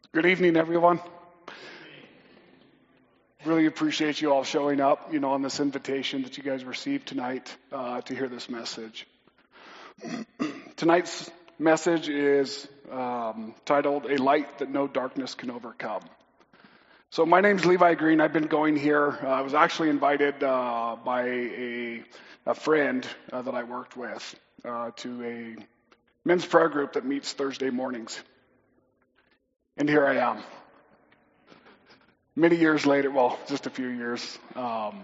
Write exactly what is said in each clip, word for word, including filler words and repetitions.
Good evening, everyone. Really appreciate you all showing up, you know, on this invitation that you guys received tonight uh, to hear this message. Tonight's message is um, titled, A Light That No Darkness Can Overcome. So my name's Levi Green. I've been going here. Uh, I was actually invited uh, by a, a friend uh, that I worked with uh, to a men's prayer group that meets Thursday mornings. And here I am. Many years later, well, just a few years. Um,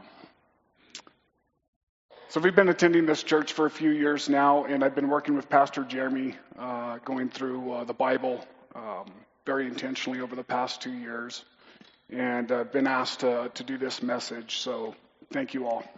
so we've been attending this church for a few years now, and I've been working with Pastor Jeremy, uh, going through uh, the Bible um, very intentionally over the past two years, and I've uh, been asked to, to do this message, so thank you all.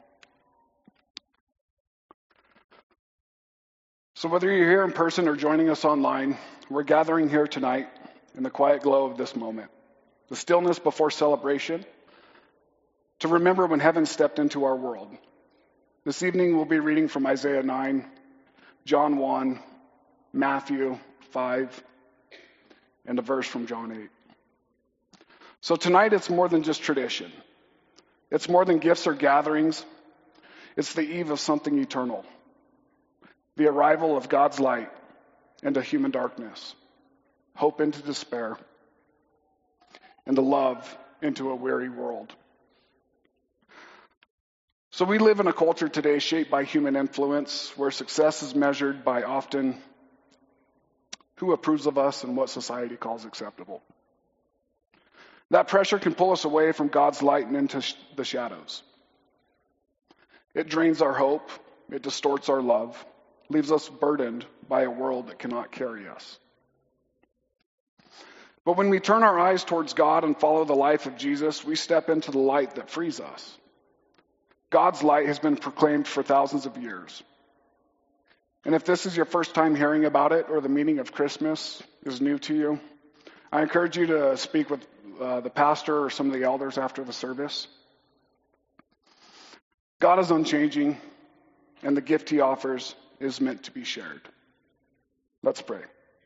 So whether you're here in person or joining us online, we're gathering here tonight in the quiet glow of this moment, the stillness before celebration, to remember when heaven stepped into our world. This evening we'll be reading from Isaiah nine, John one, Matthew five, and a verse from John eight. So tonight it's more than just tradition. It's more than gifts or gatherings. It's the eve of something eternal. The arrival of God's light into human darkness. Hope into despair, and the love into a weary world. So we live in a culture today shaped by human influence, where success is measured by often who approves of us and what society calls acceptable. That pressure can pull us away from God's light and into sh- the shadows. It drains our hope, it distorts our love, leaves us burdened by a world that cannot carry us. But when we turn our eyes towards God and follow the life of Jesus, we step into the light that frees us. God's light has been proclaimed for thousands of years. And if this is your first time hearing about it, or the meaning of Christmas is new to you, I encourage you to speak with uh, the pastor or some of the elders after the service. God is unchanging, and the gift he offers is meant to be shared. Let's pray.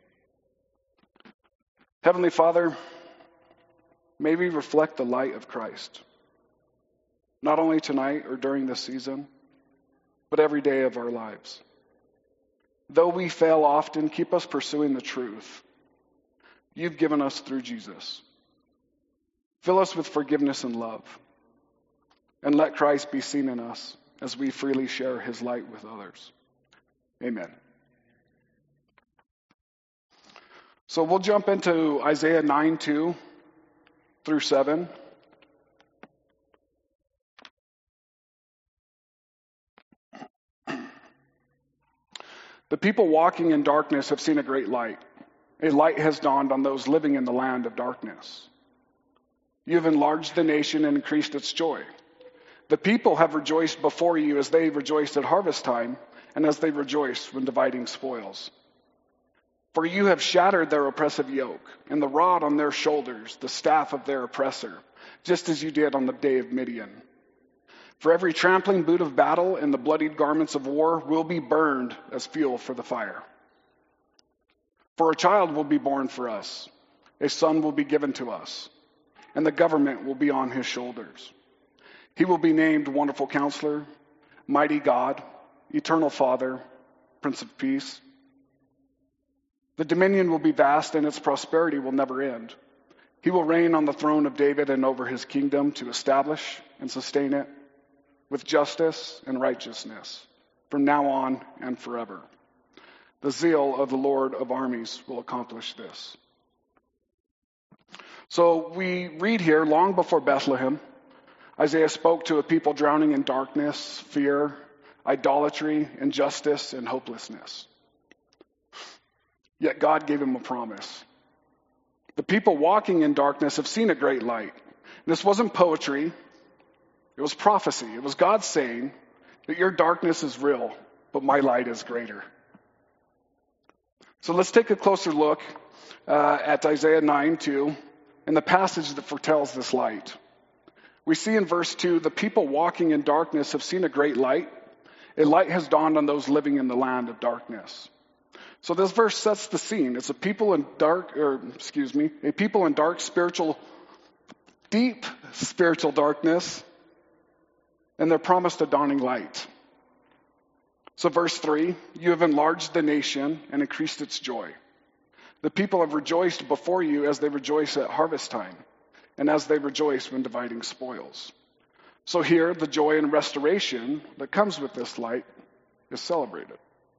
Heavenly Father, may we reflect the light of Christ, not only tonight or during this season, but every day of our lives. Though we fail often, keep us pursuing the truth you've given us through Jesus. Fill us with forgiveness and love, and let Christ be seen in us as we freely share his light with others. Amen. So we'll jump into Isaiah nine, two through seven. The people walking in darkness have seen a great light. A light has dawned on those living in the land of darkness. You have enlarged the nation and increased its joy. The people have rejoiced before you as they rejoiced at harvest time and as they rejoiced when dividing spoils. For you have shattered their oppressive yoke, and the rod on their shoulders, the staff of their oppressor, just as you did on the day of Midian. For every trampling boot of battle and the bloodied garments of war will be burned as fuel for the fire. For a child will be born for us, a son will be given to us, and the government will be on his shoulders. He will be named Wonderful Counselor, Mighty God, Eternal Father, Prince of Peace. The dominion will be vast, and its prosperity will never end. He will reign on the throne of David and over his kingdom to establish and sustain it with justice and righteousness from now on and forever. The zeal of the Lord of armies will accomplish this. So we read here, long before Bethlehem, Isaiah spoke to a people drowning in darkness, fear, idolatry, injustice, and hopelessness. Yet God gave him a promise. The people walking in darkness have seen a great light. This wasn't poetry. It was prophecy. It was God saying that your darkness is real, but my light is greater. So let's take a closer look uh, at Isaiah nine two and the passage that foretells this light. We see in verse two, the people walking in darkness have seen a great light. A light has dawned on those living in the land of darkness. So this verse sets the scene. It's a people in dark, or excuse me, a people in dark spiritual, deep spiritual darkness, and they're promised a dawning light. So verse three, you have enlarged the nation and increased its joy. The people have rejoiced before you as they rejoice at harvest time, and as they rejoice when dividing spoils. So here, the joy and restoration that comes with this light is celebrated.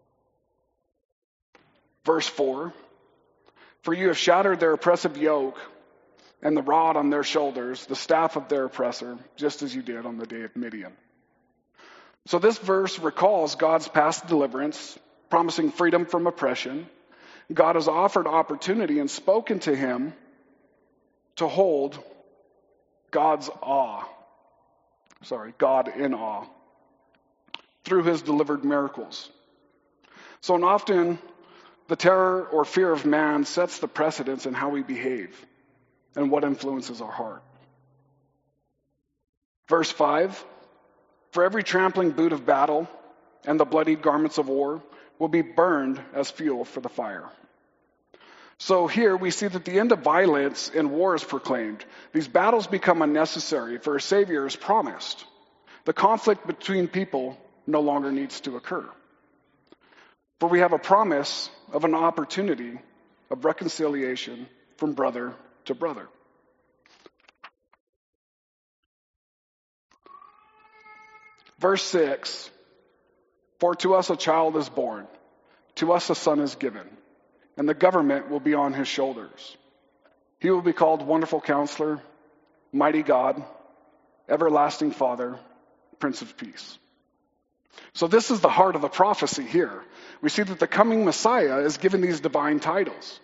Verse four, for you have shattered their oppressive yoke and the rod on their shoulders, the staff of their oppressor, just as you did on the day of Midian. So this verse recalls God's past deliverance, promising freedom from oppression. God has offered opportunity and spoken to him to hold God's awe, sorry, God in awe, through his delivered miracles. So and often, the terror or fear of man sets the precedence in how we behave and what influences our heart. Verse five, for every trampling boot of battle and the bloodied garments of war will be burned as fuel for the fire. So here we see that the end of violence and war is proclaimed. These battles become unnecessary, for a Savior is promised. The conflict between people no longer needs to occur. For we have a promise of an opportunity of reconciliation from brother to brother. Verse six, for to us a child is born, to us a son is given, and the government will be on his shoulders. He will be called Wonderful Counselor, Mighty God, Everlasting Father, Prince of Peace. So this is the heart of the prophecy here. We see that the coming Messiah is given these divine titles.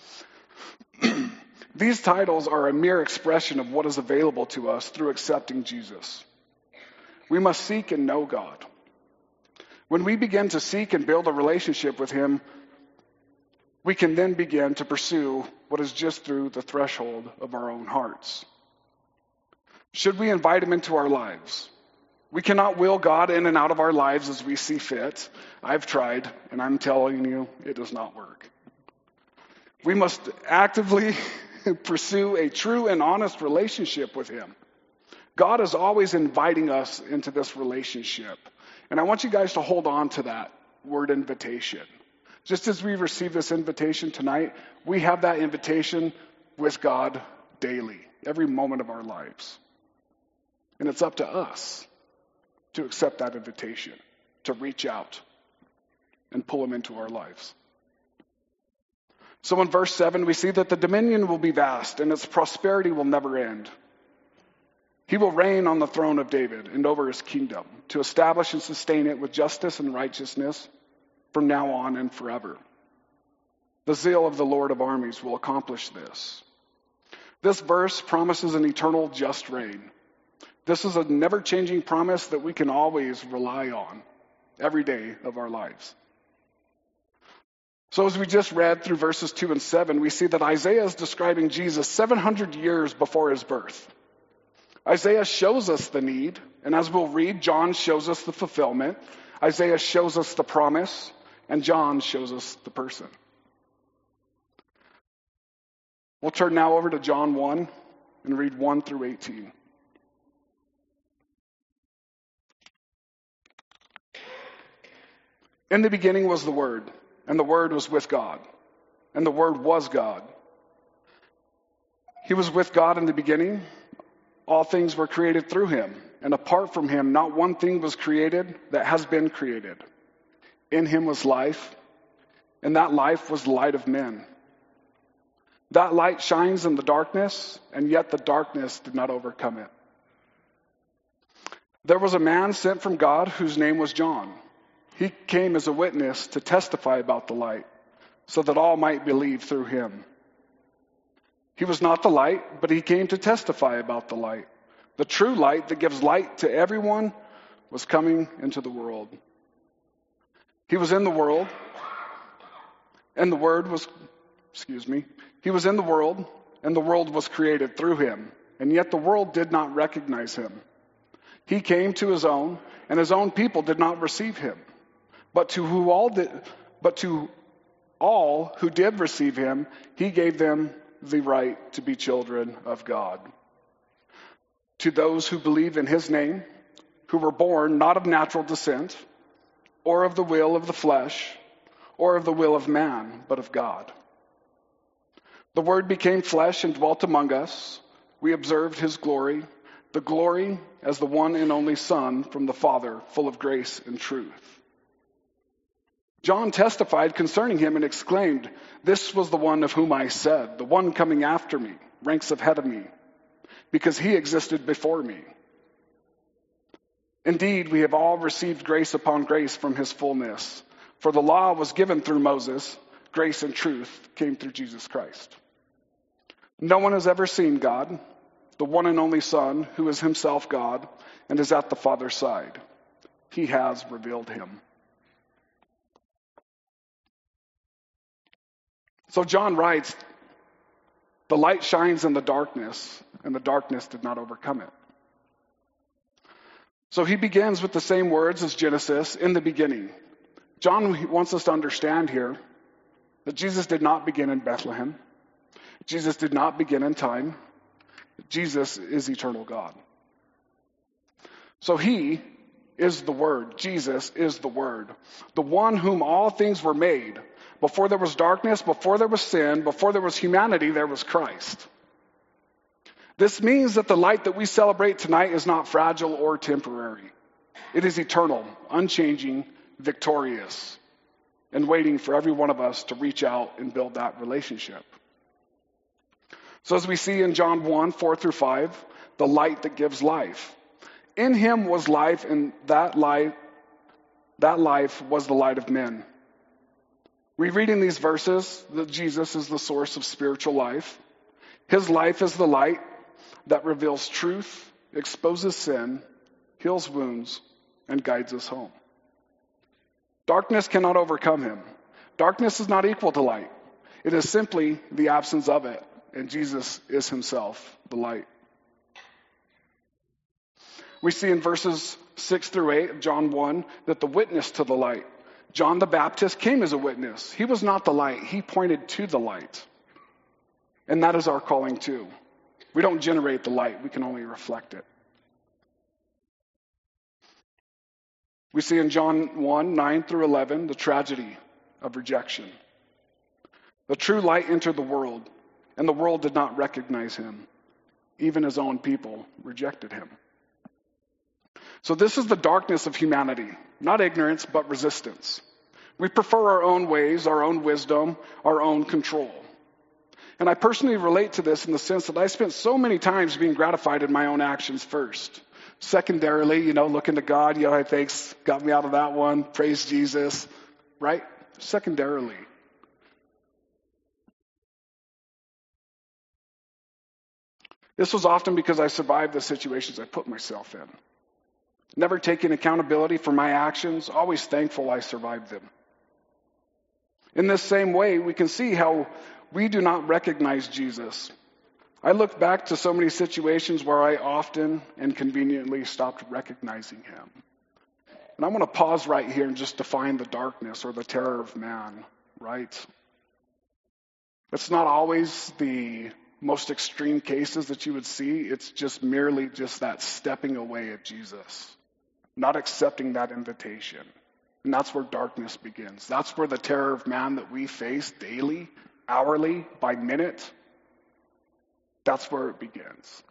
These titles are a mere expression of what is available to us through accepting Jesus. We must seek and know God. When we begin to seek and build a relationship with him, we can then begin to pursue what is just through the threshold of our own hearts. Should we invite him into our lives? We cannot will God in and out of our lives as we see fit. I've tried, and I'm telling you, it does not work. We must actively pursue a true and honest relationship with him. God is always inviting us into this relationship. And I want you guys to hold on to that word invitation. Just as we receive this invitation tonight, we have that invitation with God daily, every moment of our lives. And it's up to us to accept that invitation, to reach out and pull him into our lives. So in verse seven, we see that the dominion will be vast and its prosperity will never end. He will reign on the throne of David and over his kingdom, to establish and sustain it with justice and righteousness from now on and forever. The zeal of the Lord of armies will accomplish this. This verse promises an eternal just reign. This is a never-changing promise that we can always rely on every day of our lives. So as we just read through verses two and seven, we see that Isaiah is describing Jesus seven hundred years before his birth. Isaiah shows us the need, and as we'll read, John shows us the fulfillment. Isaiah shows us the promise, and John shows us the person. We'll turn now over to John one and read one through eighteen. In the beginning was the Word, and the Word was with God, and the Word was God. He was with God in the beginning. All things were created through him, and apart from him, not one thing was created that has been created. In him was life, and that life was the light of men. That light shines in the darkness, and yet the darkness did not overcome it. There was a man sent from God whose name was John. He came as a witness to testify about the light, so that all might believe through him. He was not the light, but he came to testify about the light. The true light that gives light to everyone was coming into the world. He was in the world, and the Word was, excuse me, he was in the world, and the world was created through him, and yet the world did not recognize him. He came to his own, and his own people did not receive him. But to who all did, but to All who did receive him, he gave them the right to be children of God. To those who believe in his name, who were born not of natural descent, or of the will of the flesh, or of the will of man, but of God. The Word became flesh and dwelt among us. We observed his glory, the glory as the one and only Son from the Father, full of grace and truth. John testified concerning him and exclaimed, "This was the one of whom I said, the one coming after me ranks ahead of me, because he existed before me." Indeed, we have all received grace upon grace from his fullness. For the law was given through Moses, grace and truth came through Jesus Christ. No one has ever seen God, the one and only Son, who is himself God and is at the Father's side. He has revealed him. So John writes, "The light shines in the darkness, and the darkness did not overcome it." So he begins with the same words as Genesis, in the beginning. John wants us to understand here that Jesus did not begin in Bethlehem. Jesus did not begin in time. Jesus is eternal God. So he is the Word. Jesus is the Word. The one whom all things were made. Before there was darkness, before there was sin, before there was humanity, there was Christ. This means that the light that we celebrate tonight is not fragile or temporary. It is eternal, unchanging, victorious, and waiting for every one of us to reach out and build that relationship. So as we see in John one, four through five, the light that gives life. In him was life, and that life, that life was the light of men. We read in these verses that Jesus is the source of spiritual life. His life is the light that reveals truth, exposes sin, heals wounds, and guides us home. Darkness cannot overcome him. Darkness is not equal to light. It is simply the absence of it, and Jesus is himself the light. We see in verses six through eight of John one that the witness to the light, John the Baptist, came as a witness. He was not the light. He pointed to the light. And that is our calling too. We don't generate the light. We can only reflect it. We see in John one, nine through eleven, the tragedy of rejection. The true light entered the world, and the world did not recognize him. Even his own people rejected him. So this is the darkness of humanity, not ignorance, but resistance. We prefer our own ways, our own wisdom, our own control. And I personally relate to this in the sense that I spent so many times being gratified in my own actions first. Secondarily, you know, looking to God, you know, hey, thanks, got me out of that one, praise Jesus, right? Secondarily. This was often because I survived the situations I put myself in. Never taking accountability for my actions, always thankful I survived them. In this same way, we can see how we do not recognize Jesus. I look back to so many situations where I often and conveniently stopped recognizing him. And I want to pause right here and just define the darkness or the terror of man, right? It's not always the most extreme cases that you would see. It's just merely just that stepping away at Jesus, not accepting that invitation. And that's where darkness begins. That's where the terror of man that we face daily, hourly, by minute, that's where it begins.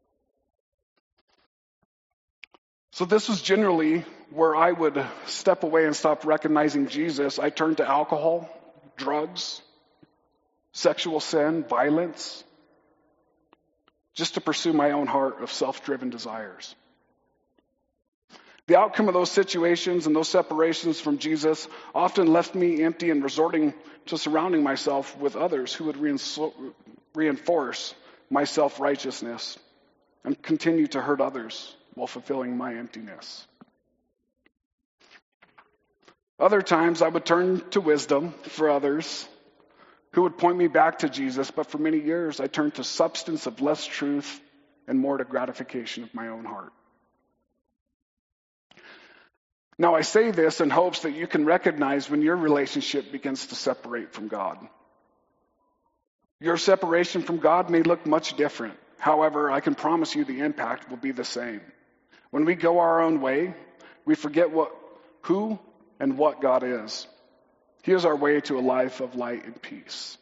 So this was generally where I would step away and stop recognizing Jesus. I turned to alcohol, drugs, sexual sin, violence, just to pursue my own heart of self-driven desires. The outcome of those situations and those separations from Jesus often left me empty and resorting to surrounding myself with others who would reinforce my self-righteousness and continue to hurt others while fulfilling my emptiness. Other times I would turn to wisdom for others who would point me back to Jesus, but for many years I turned to substance of less truth and more to gratification of my own heart. Now, I say this in hopes that you can recognize when your relationship begins to separate from God. Your separation from God may look much different. However, I can promise you the impact will be the same. When we go our own way, we forget what, who and what God is. He is our way to a life of light and peace.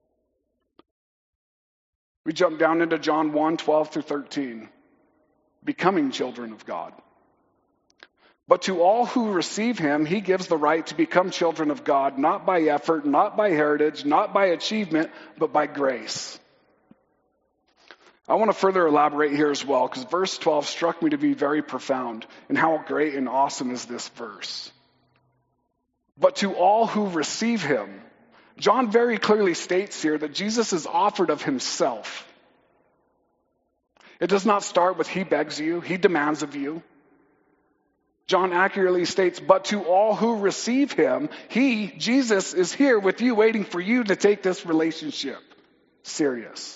We jump down into John one, twelve through thirteen. Becoming children of God. But to all who receive him, he gives the right to become children of God, not by effort, not by heritage, not by achievement, but by grace. I want to further elaborate here as well, because verse twelve struck me to be very profound. And how great and awesome is this verse. But to all who receive him, John very clearly states here that Jesus is offered of himself. It does not start with he begs you, he demands of you. John accurately states, but to all who receive him, he, Jesus, is here with you, waiting for you to take this relationship serious.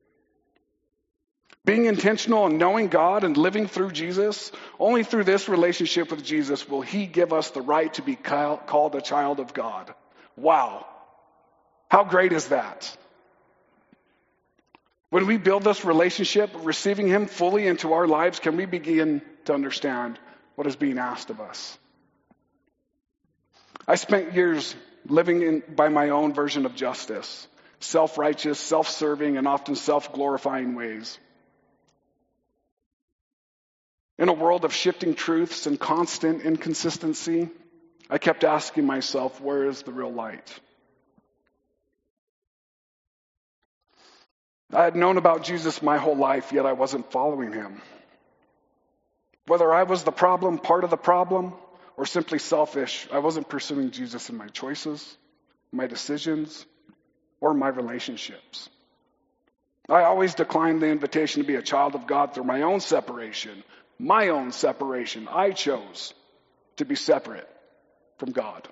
Being intentional and knowing God and living through Jesus, only through this relationship with Jesus will he give us the right to be called a child of God. Wow. How great is that? When we build this relationship, receiving him fully into our lives, can we begin to understand what is being asked of us? I spent years living in, by my own version of justice, self-righteous, self-serving, and often self-glorifying ways. In a world of shifting truths and constant inconsistency, I kept asking myself, where is the real light? I had known about Jesus my whole life, yet I wasn't following him. Whether I was the problem, part of the problem, or simply selfish, I wasn't pursuing Jesus in my choices, my decisions, or my relationships. I always declined the invitation to be a child of God through my own separation, my own separation. I chose to be separate from God.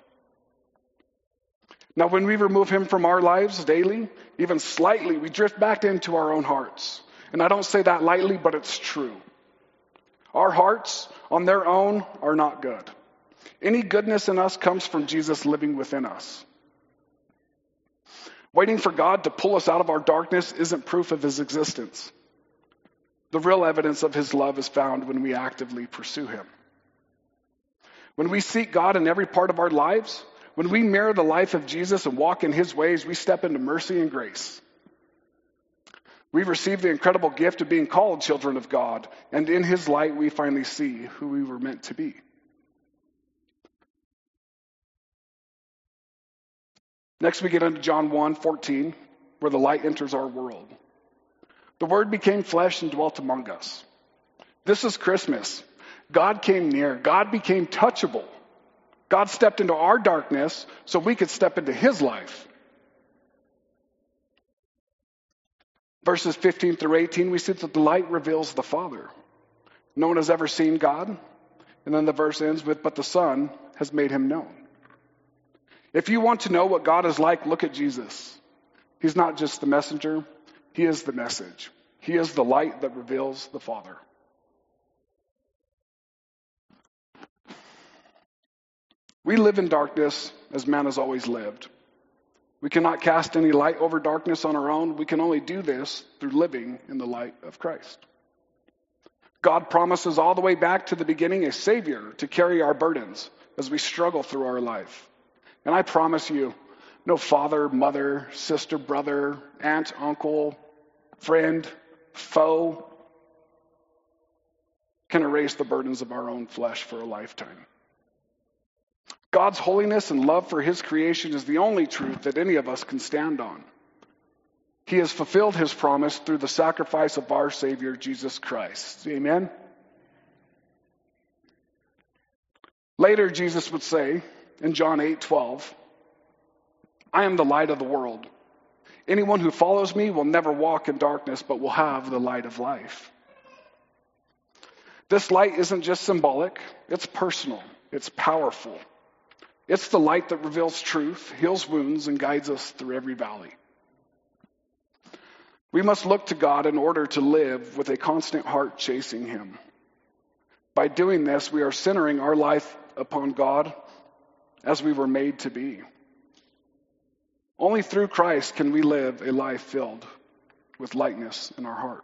Now, when we remove him from our lives daily, even slightly, we drift back into our own hearts. And I don't say that lightly, but it's true. Our hearts on their own are not good. Any goodness in us comes from Jesus living within us. Waiting for God to pull us out of our darkness isn't proof of his existence. The real evidence of his love is found when we actively pursue him. When we seek God in every part of our lives, when we mirror the life of Jesus and walk in his ways, we step into mercy and grace. We receive the incredible gift of being called children of God, and in his light we finally see who we were meant to be. Next we get into John one fourteen, where the light enters our world. The Word became flesh and dwelt among us. This is Christmas. God came near. God became touchable. God stepped into our darkness so we could step into his life. Verses fifteen through eighteen, we see that the light reveals the Father. No one has ever seen God. And then the verse ends with, but the Son has made him known. If you want to know what God is like, look at Jesus. He's not just the messenger. He is the message. He is the light that reveals the Father. We live in darkness as man has always lived. We cannot cast any light over darkness on our own. We can only do this through living in the light of Christ. God promises all the way back to the beginning a Savior to carry our burdens as we struggle through our life. And I promise you, no father, mother, sister, brother, aunt, uncle, friend, foe can erase the burdens of our own flesh for a lifetime. God's holiness and love for his creation is the only truth that any of us can stand on. He has fulfilled his promise through the sacrifice of our Savior, Jesus Christ. Amen? Later, Jesus would say in John eight twelve, I am the light of the world. Anyone who follows me will never walk in darkness, but will have the light of life. This light isn't just symbolic, it's personal, it's powerful. It's the light that reveals truth, heals wounds, and guides us through every valley. We must look to God in order to live with a constant heart chasing him. By doing this, we are centering our life upon God as we were made to be. Only through Christ can we live a life filled with lightness in our heart.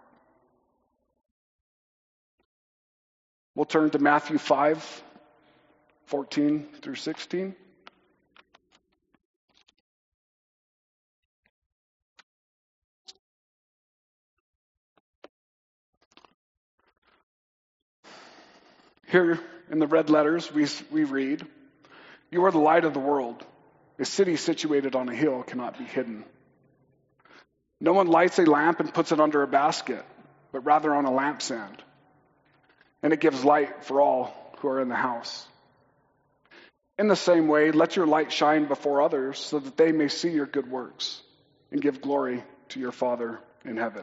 We'll turn to Matthew five, fourteen through sixteen. Here in the red letters we, we read, "You are the light of the world. A city situated on a hill cannot be hidden. No one lights a lamp and puts it under a basket, but rather on a lampstand, and it gives light for all who are in the house. In the same way, let your light shine before others so that they may see your good works and give glory to your Father in heaven."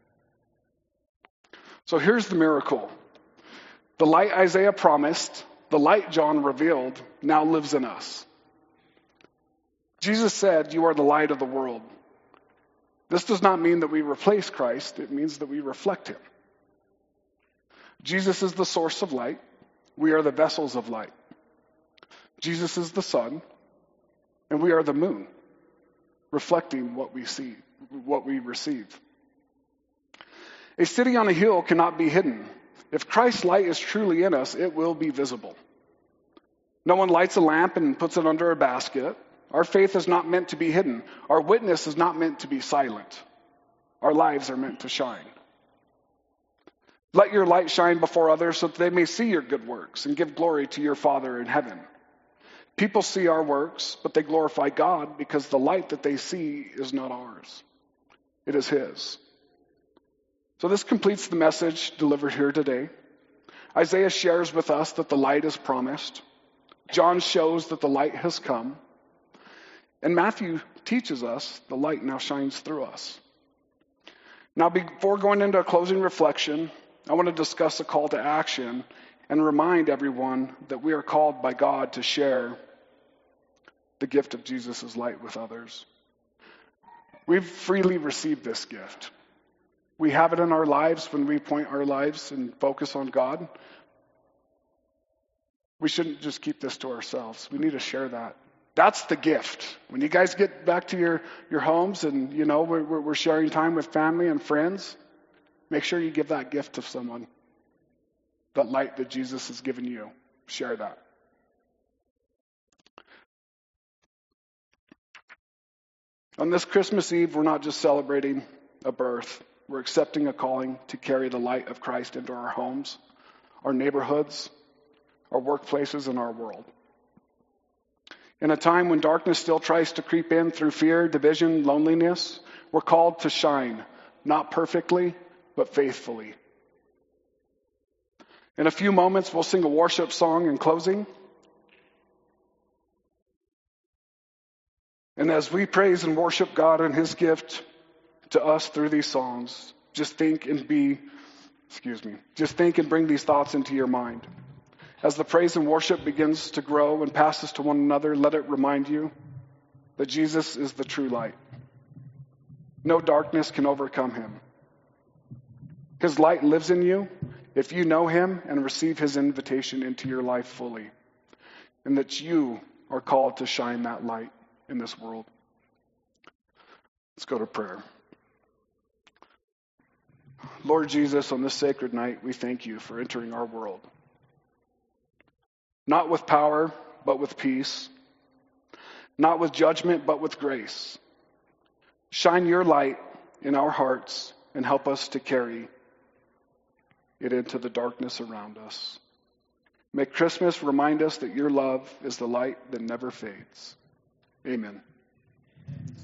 So here's the miracle. The light Isaiah promised, the light John revealed, now lives in us. Jesus said, "You are the light of the world." This does not mean that we replace Christ. It means that we reflect him. Jesus is the source of light. We are the vessels of light. Jesus is the sun, and we are the moon, reflecting what we see, what we receive. A city on a hill cannot be hidden. If Christ's light is truly in us, it will be visible. No one lights a lamp and puts it under a basket. Our faith is not meant to be hidden. Our witness is not meant to be silent. Our lives are meant to shine. Let your light shine before others so that they may see your good works and give glory to your Father in heaven. People see our works, but they glorify God because the light that they see is not ours. It is his. So this completes the message delivered here today. Isaiah shares with us that the light is promised. John shows that the light has come. And Matthew teaches us the light now shines through us. Now, before going into a closing reflection, I want to discuss a call to action and remind everyone that we are called by God to share the gift of Jesus' light with others. We've freely received this gift. We have it in our lives when we point our lives and focus on God. We shouldn't just keep this to ourselves. We need to share that. That's the gift. When you guys get back to your, your homes and, you know, we're, we're sharing time with family and friends, make sure you give that gift to someone. That light that Jesus has given you. Share that. On this Christmas Eve, we're not just celebrating a birth. We're accepting a calling to carry the light of Christ into our homes, our neighborhoods, our workplaces, and our world. In a time when darkness still tries to creep in through fear, division, loneliness, we're called to shine, not perfectly, but faithfully. In a few moments, we'll sing a worship song in closing. And as we praise and worship God and his gift to us through these songs, just think and be, excuse me, just think and bring these thoughts into your mind. As the praise and worship begins to grow and passes to one another, let it remind you that Jesus is the true light. No darkness can overcome him. His light lives in you if you know him and receive his invitation into your life fully, and that you are called to shine that light in this world. Let's go to prayer. Lord Jesus, on this sacred night, we thank you for entering our world. Not with power, but with peace. Not with judgment, but with grace. Shine your light in our hearts and help us to carry it into the darkness around us. May Christmas remind us that your love is the light that never fades. Amen.